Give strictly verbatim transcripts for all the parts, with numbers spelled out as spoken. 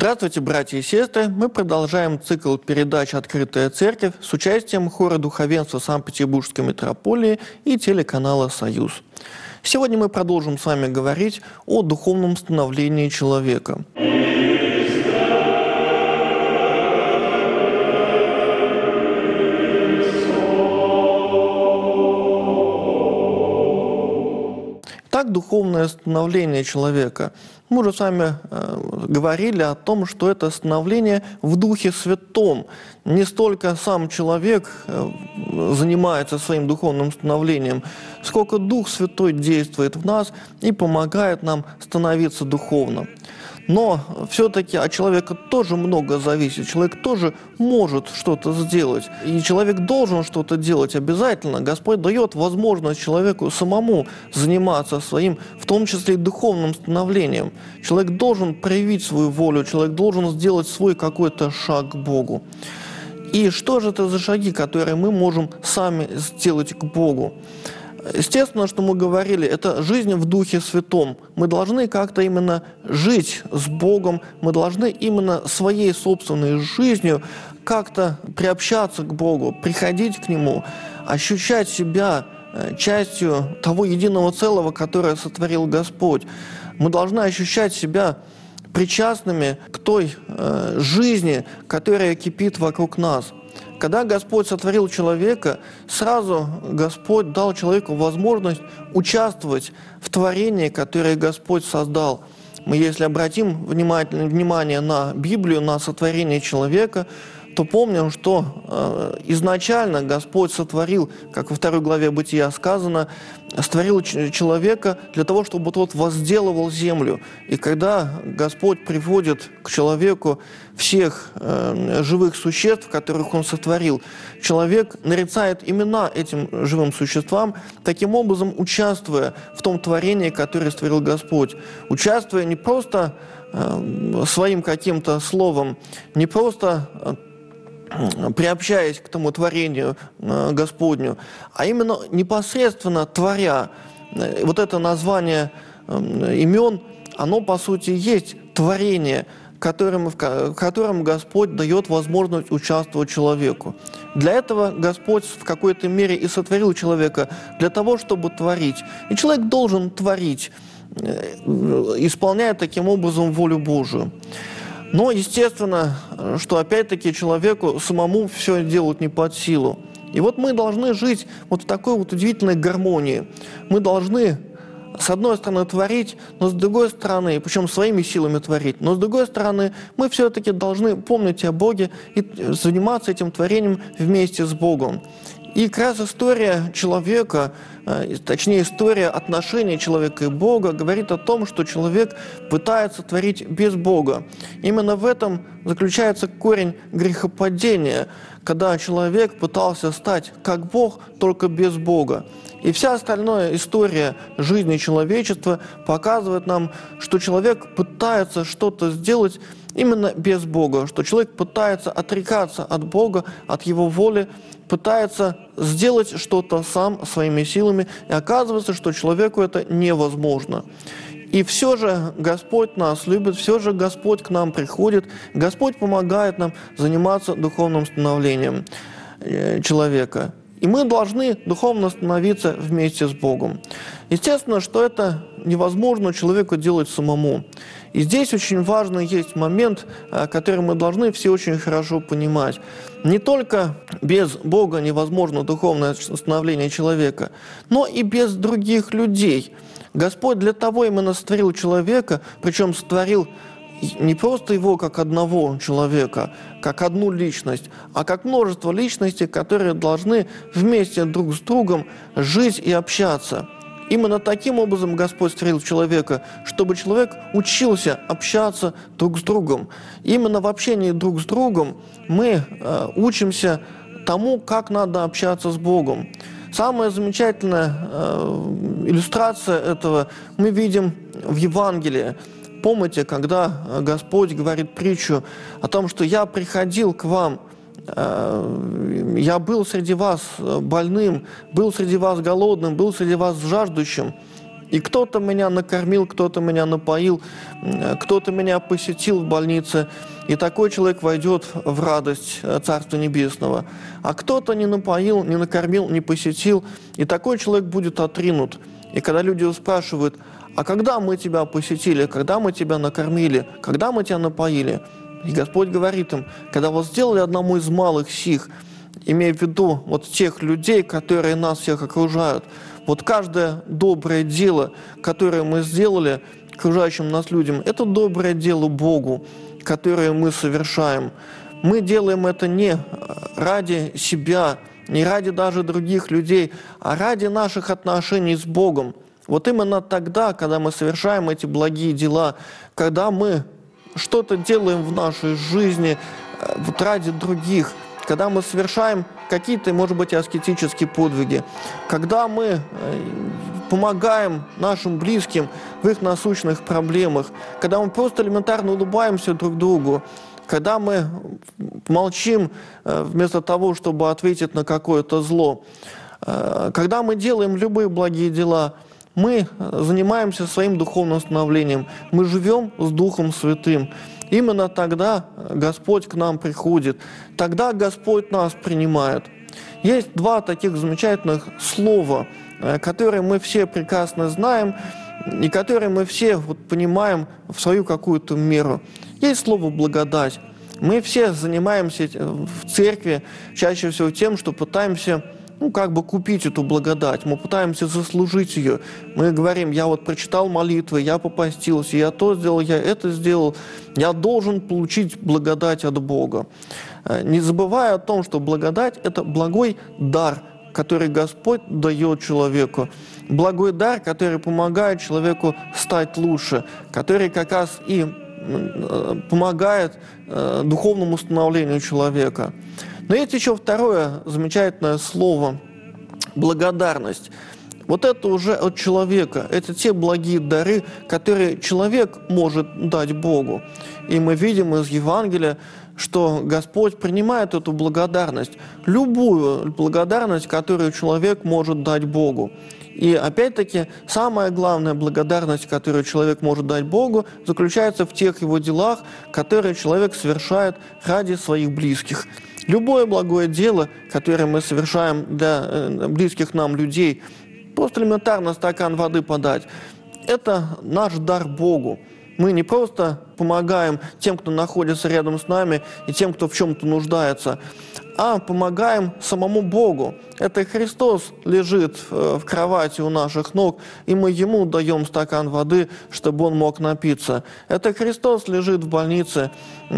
Здравствуйте, братья и сестры! Мы продолжаем цикл передач «Открытая церковь» с участием хора духовенства Санкт-Петербургской митрополии и телеканала «Союз». Сегодня мы продолжим с вами говорить о духовном становлении человека. Так, духовное становление человека. Мы уже с вами э, говорили о том, что это становление в Духе Святом. Не столько сам человек э, занимается своим духовным становлением, сколько Дух Святой действует в нас и помогает нам становиться духовно. Но все-таки от человека тоже много зависит. Человек тоже может что-то сделать. И человек должен что-то делать обязательно. Господь дает возможность человеку самому заниматься своим, в том числе и духовным становлением. Человек должен проявить свою волю, человек должен сделать свой какой-то шаг к Богу. И что же это за шаги, которые мы можем сами сделать к Богу? Естественно, что мы говорили, это жизнь в Духе Святом. Мы должны как-то именно жить с Богом, мы должны именно своей собственной жизнью как-то приобщаться к Богу, приходить к Нему, ощущать себя частью того единого целого, которое сотворил Господь. Мы должны ощущать себя причастными к той э, жизни, которая кипит вокруг нас. Когда Господь сотворил человека, сразу Господь дал человеку возможность участвовать в творении, которое Господь создал. Мы, если обратим внимательное внимание на Библию, на сотворение человека, то помним, что э, изначально Господь сотворил, как во второй главе Бытия сказано, сотворил человека для того, чтобы тот возделывал землю. И когда Господь приводит к человеку всех э, живых существ, которых Он сотворил, человек нарицает имена этим живым существам, таким образом участвуя в том творении, которое сотворил Господь. Участвуя не просто э, своим каким-то словом, не просто э, приобщаясь к тому творению э, Господню, а именно непосредственно творя. Вот это название э, имен, оно по сути есть творение, которым, в котором Господь дает возможность участвовать человеку. Для этого Господь в какой-то мере и сотворил человека для того, чтобы творить. И человек должен творить, э, исполняя таким образом волю Божию. Но, естественно, что опять-таки человеку самому все делать не под силу. И вот мы должны жить вот в такой вот удивительной гармонии. Мы должны, с одной стороны, творить, но с другой стороны, причем своими силами творить, но с другой стороны, мы все-таки должны помнить о Боге и заниматься этим творением вместе с Богом. И как раз история человека, точнее история отношений человека и Бога говорит о том, что человек пытается творить без Бога. Именно в этом заключается корень грехопадения, когда человек пытался стать как Бог, только без Бога. И вся остальная история жизни человечества показывает нам, что человек пытается что-то сделать именно без Бога, что человек пытается отрекаться от Бога, от Его воли, пытается сделать что-то сам своими силами, и оказывается, что человеку это невозможно. И все же Господь нас любит, все же Господь к нам приходит, Господь помогает нам заниматься духовным становлением человека. И мы должны духовно становиться вместе с Богом. Естественно, что это невозможно человеку делать самому. И здесь очень важный есть момент, который мы должны все очень хорошо понимать. Не только без Бога невозможно духовное становление человека, но и без других людей. Господь для того именно сотворил человека, причем сотворил не просто его как одного человека, как одну личность, а как множество личностей, которые должны вместе друг с другом жить и общаться. Именно таким образом Господь сотворил человека, чтобы человек учился общаться друг с другом. Именно в общении друг с другом мы э, учимся тому, как надо общаться с Богом. Самая замечательная э, иллюстрация этого мы видим в Евангелии. Помните, когда Господь говорит притчу о том, что «Я приходил к вам, я был среди вас больным, был среди вас голодным, был среди вас жаждущим, И кто-то меня накормил, кто-то меня напоил, кто-то меня посетил в больнице, и такой человек войдет в радость Царства Небесного. А кто-то не напоил, не накормил, не посетил, и такой человек будет отринут. И когда люди спрашивают: а когда мы тебя посетили, когда мы тебя накормили, когда мы тебя напоили? И Господь говорит им: когда вы сделали одному из малых сих, имея в виду вот тех людей, которые нас всех окружают, вот каждое доброе дело, которое мы сделали окружающим нас людям, это доброе дело Богу, которое мы совершаем. Мы делаем это не ради себя, не ради даже других людей, а ради наших отношений с Богом. Вот именно тогда, когда мы совершаем эти благие дела, когда мы что-то делаем в нашей жизни вот ради других, когда мы совершаем какие-то, может быть, аскетические подвиги, когда мы помогаем нашим близким в их насущных проблемах, когда мы просто элементарно улыбаемся друг другу, когда мы молчим вместо того, чтобы ответить на какое-то зло, когда мы делаем любые благие дела, мы занимаемся своим духовным становлением, мы живем с Духом Святым. Именно тогда Господь к нам приходит, тогда Господь нас принимает. Есть два таких замечательных слова, которые мы все прекрасно знаем и которые мы все вот понимаем в свою какую-то меру. Есть слово «благодать». Мы все занимаемся в церкви чаще всего тем, что пытаемся ну, как бы купить эту благодать, мы пытаемся заслужить ее. Мы говорим: я вот прочитал молитвы, я попастился, я то сделал, я это сделал, я должен получить благодать от Бога. Не забывая о том, что благодать – это благой дар, который Господь дает человеку. Благой дар, который помогает человеку стать лучше, который как раз и помогает духовному становлению человека. Но есть еще второе замечательное слово – благодарность. Вот это уже от человека. Это те благие дары, которые человек может дать Богу. И мы видим из Евангелия, что Господь принимает эту благодарность, любую благодарность, которую человек может дать Богу. И опять-таки, самая главная благодарность, которую человек может дать Богу, заключается в тех его делах, которые человек совершает ради своих близких. Любое благое дело, которое мы совершаем для близких нам людей, просто элементарно стакан воды подать, это наш дар Богу. Мы не просто помогаем тем, кто находится рядом с нами, и тем, кто в чем-то нуждается, а помогаем самому Богу. Это Христос лежит в кровати у наших ног, и мы Ему даем стакан воды, чтобы Он мог напиться. Это Христос лежит в больнице,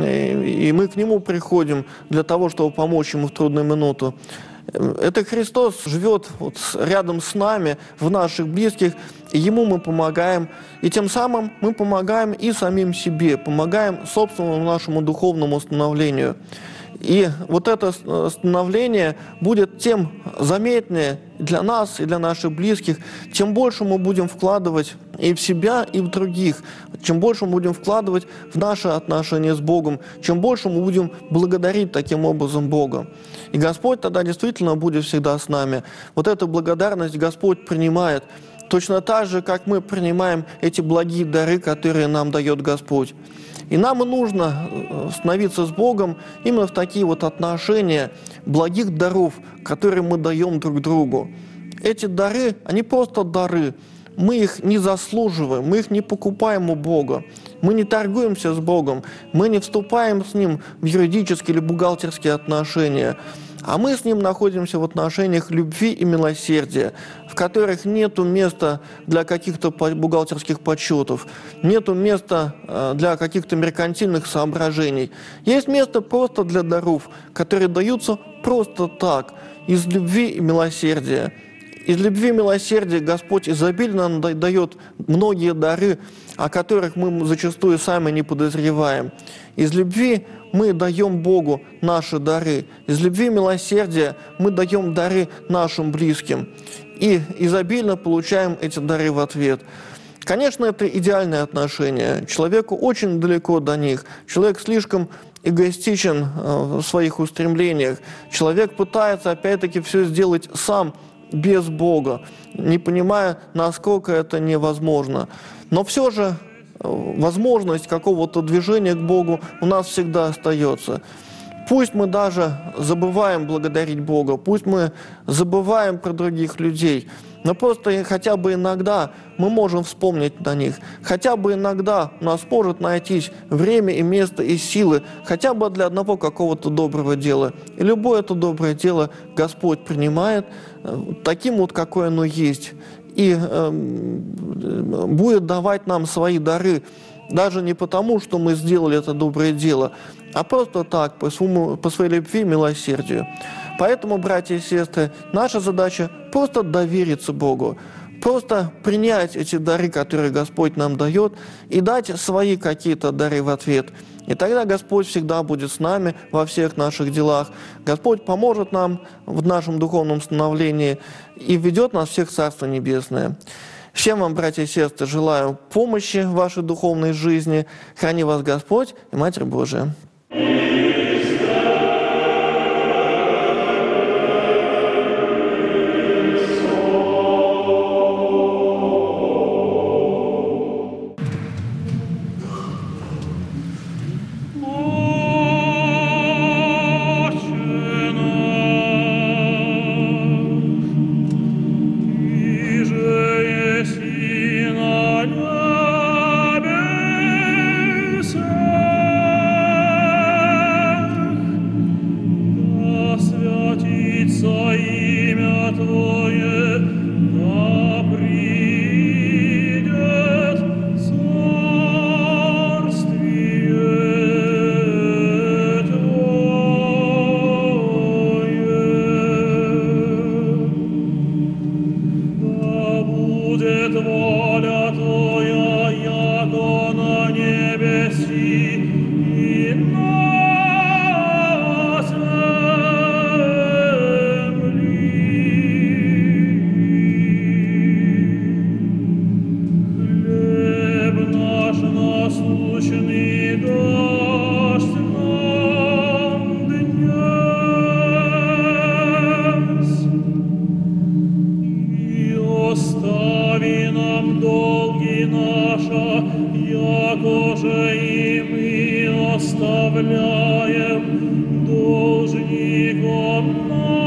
и мы к Нему приходим для того, чтобы помочь Ему в трудную минуту. Это Христос живет вот рядом с нами, в наших близких, и Ему мы помогаем. И тем самым мы помогаем и самим себе, помогаем собственному нашему духовному становлению. И вот это становление будет тем заметнее для нас и для наших близких, чем больше мы будем вкладывать и в себя, и в других, чем больше мы будем вкладывать в наши отношения с Богом, чем больше мы будем благодарить таким образом Бога. И Господь тогда действительно будет всегда с нами. Вот эту благодарность Господь принимает точно так же, как мы принимаем эти благие дары, которые нам дает Господь. И нам и нужно становиться с Богом именно в такие вот отношения благих даров, которые мы даем друг другу. Эти дары, они просто дары. Мы их не заслуживаем, мы их не покупаем у Бога. Мы не торгуемся с Богом, мы не вступаем с Ним в юридические или бухгалтерские отношения. А мы с Ним находимся в отношениях любви и милосердия, в которых нет места для каких-то бухгалтерских подсчетов, нет места для каких-то меркантильных соображений. Есть место просто для даров, которые даются просто так, из любви и милосердия. Из любви и милосердия Господь изобильно нам дает многие дары, о которых мы зачастую сами не подозреваем. Из любви мы даем Богу наши дары. Из любви и милосердия мы даем дары нашим близким. И изобильно получаем эти дары в ответ. Конечно, это идеальные отношения. Человеку очень далеко до них. Человек слишком эгоистичен в своих устремлениях. Человек пытается, опять-таки, все сделать сам, без Бога, не понимая, насколько это невозможно. Но все же возможность какого-то движения к Богу у нас всегда остается. Пусть мы даже забываем благодарить Бога, пусть мы забываем про других людей, но просто хотя бы иногда мы можем вспомнить на них. Хотя бы иногда у нас может найтись время и место и силы хотя бы для одного какого-то доброго дела. И любое это доброе дело Господь принимает таким вот, какое оно есть. И э, будет давать нам свои дары, даже не потому, что мы сделали это доброе дело, а просто так, по, своему, по своей любви и милосердию. Поэтому, братья и сестры, наша задача просто довериться Богу, просто принять эти дары, которые Господь нам дает, и дать свои какие-то дары в ответ. И тогда Господь всегда будет с нами во всех наших делах. Господь поможет нам в нашем духовном становлении и ведет нас всех в Царство Небесное. Всем вам, братья и сестры, желаю помощи в вашей духовной жизни. Храни вас Господь и Матерь Божия. Оставляем должником нам.